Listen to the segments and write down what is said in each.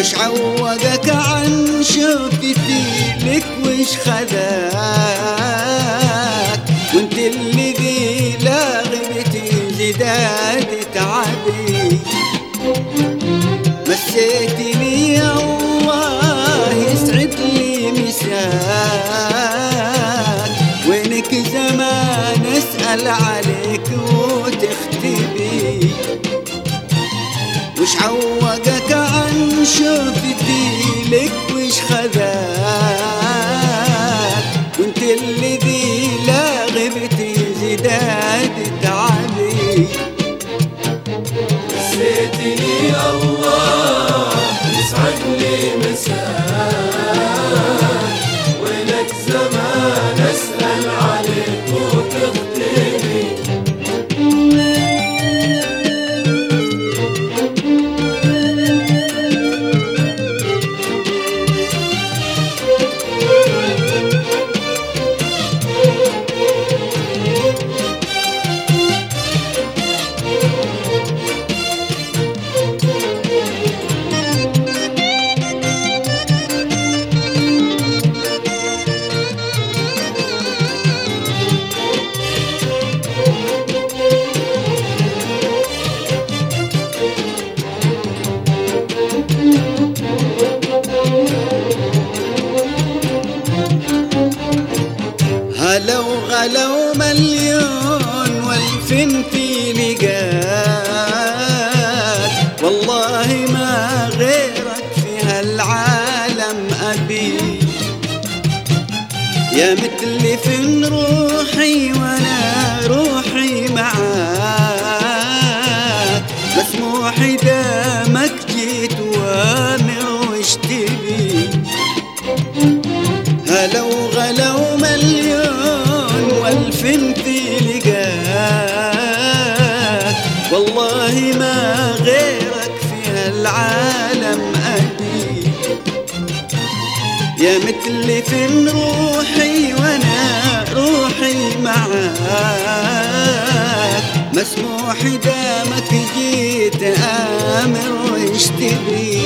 وش عوقك عن شوفتي لك وش خذاك وانت الذي لا غبتي زداد تعبي مسيتني يا الله يسعد لي مساك وينك زمان اسأل عليك وتختبي وش عوقك عن شوفتي لك وش خذاك وانت الذي لا غبتي زداد تعبي نسيتني يا الله يسعد لي مساك وينك زمان اسأل عليك وتختبي هلو غلو مليون والفين في لقاك والله ما غيرك في هالعالم أبي يا مثلي في روحي وانا روحي معاك مسموح دامك جيت وامر وش تبي هلو غلو مليون والفين في لقاك والله ما غيرك في هالعالم أبي يا مثلي في روحي وانا روحي معاك مسموح دامك جيت آمر وش تبي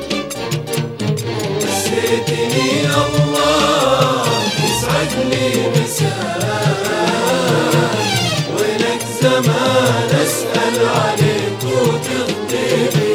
نسيتني يا الله يسعد لي مساك وينك زمان اسأل عليك وتختبي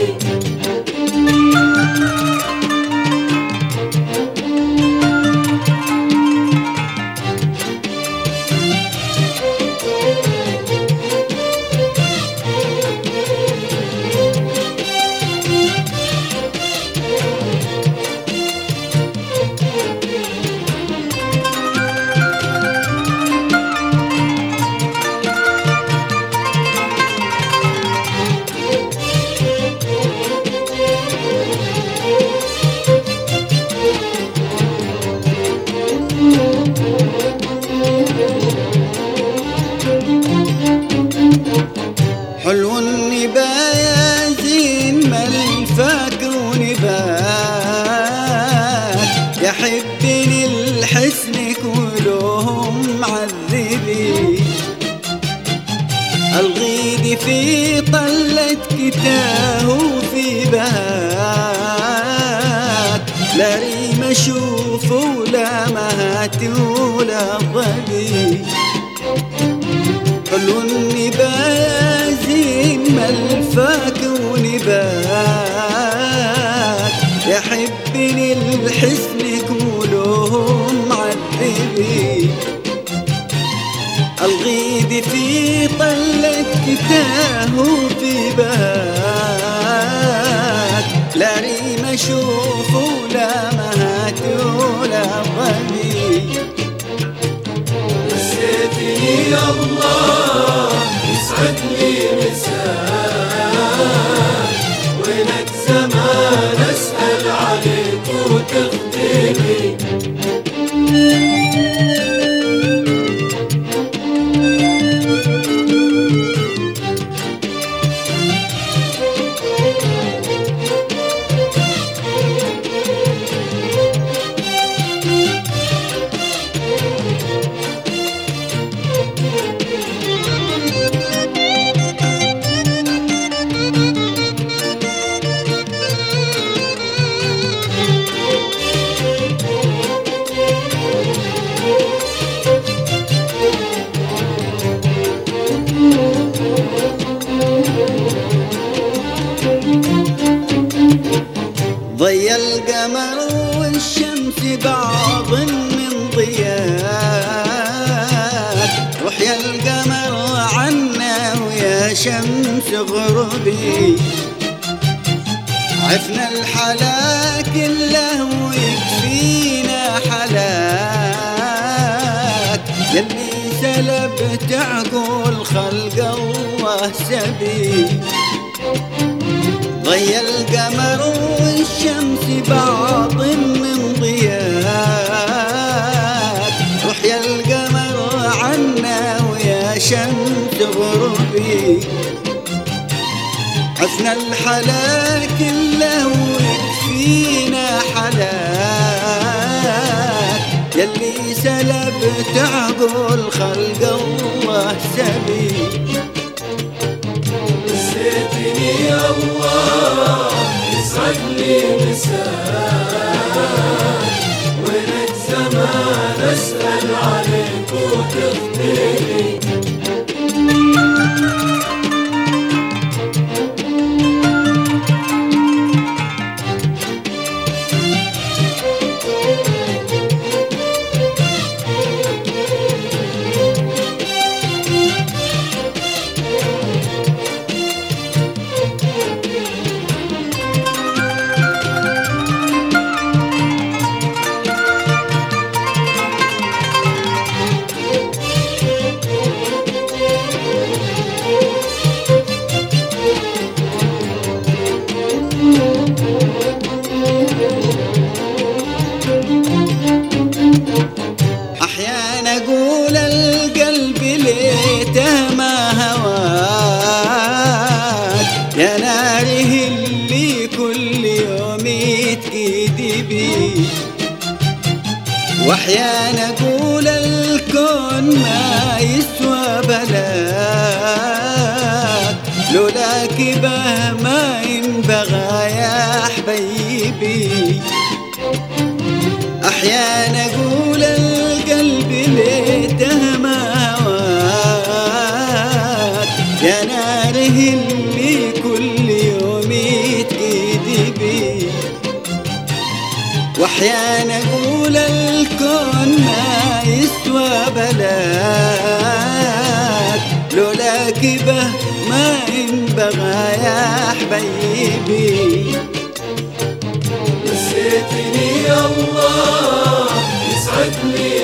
حلو النبايا زين ما الفاكر ونباك يحبني الحسن كلهم معذبي الغيد في طلة كتاه وفي بهاك لا ريم اشوف ولا مهات ولا ضبي حلو النبايا زين ما الفاك ونباك يحبني الحسن كلهم معذبي الغيد في طلة كتاه وفي بهاك لا ريم اشوف ولا مهات ولا ضبي نسيتني يا الله يسعد لي مساك وينك زمان اسأل عليك وتختبي القمر والشمس بعض من ضياك، روح يا القمر عنا ويا شمس غربي، عفنا الحلا كله ويكفينا حلاك، يلي سلبت عقول خلق الله سبي. ضي القمر والشمس بعض من ضياك، روح يا القمر عنا ويا شمس غربي، عفنا الحلا كله ويكفينا حلاك، يلي سلبت عقول خلق الله سبي. نسيتني يا الله يسعد لي مساك، وينك زمان اسأل عليك وتخفيني. أحيانا أقول القلب ليته ما هواك، يا ناره اللي كل يوم يتقيدي بي، وأحيانا أقول الكون ما يسوى بلاك، لولاك به ما ينبغى يا حبيبي. أحيانا أقول القلب ليته ما هواك، يا ناره اللي كل يوم يتقيدي بي، وأحيانا أقول الكون ما يسوى بلاك، لولاك به ما ينبغى يا حبيبي. نسيتني يا الله يسعد لي